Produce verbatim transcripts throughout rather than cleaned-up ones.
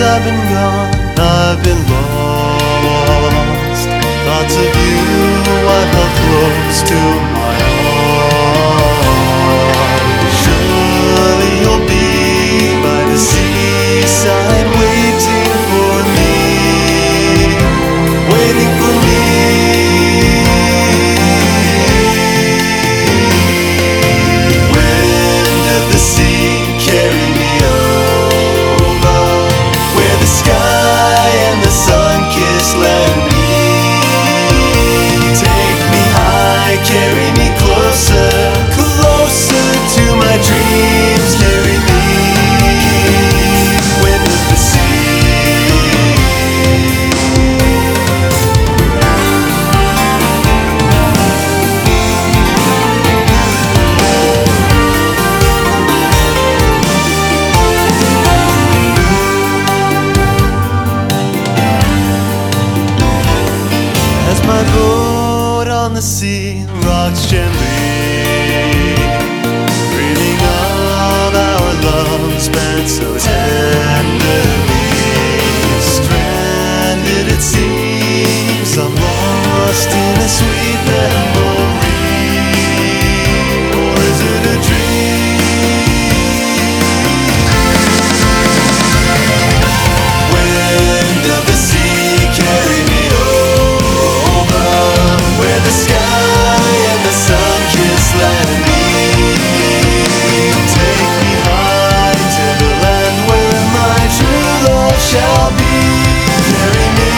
I've been gone, I've been lost. Thoughts of you I held close to my heart. Surely you'll be by the seaside waiting for me, waiting for me. Wind of the sea, carry me over where the sky and the sun kiss land meet. Take me high, carry me closer, closer to my dreams. Carry me, wind of the sea. As my boat on the sea rocks gently, breathing of our love spent so tenderly. Stranded it seems, I'm lost in a sweet memory. Or is it a dream? Wind of the sea, carry me over where the sky and the sun kiss land meet. Take me high to the land where my true love shall be. Carry me,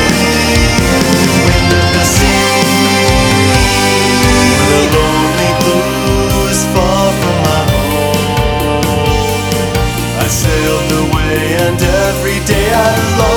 wind of the sea. The lonely blue is far from my home. I sailed away and every day I long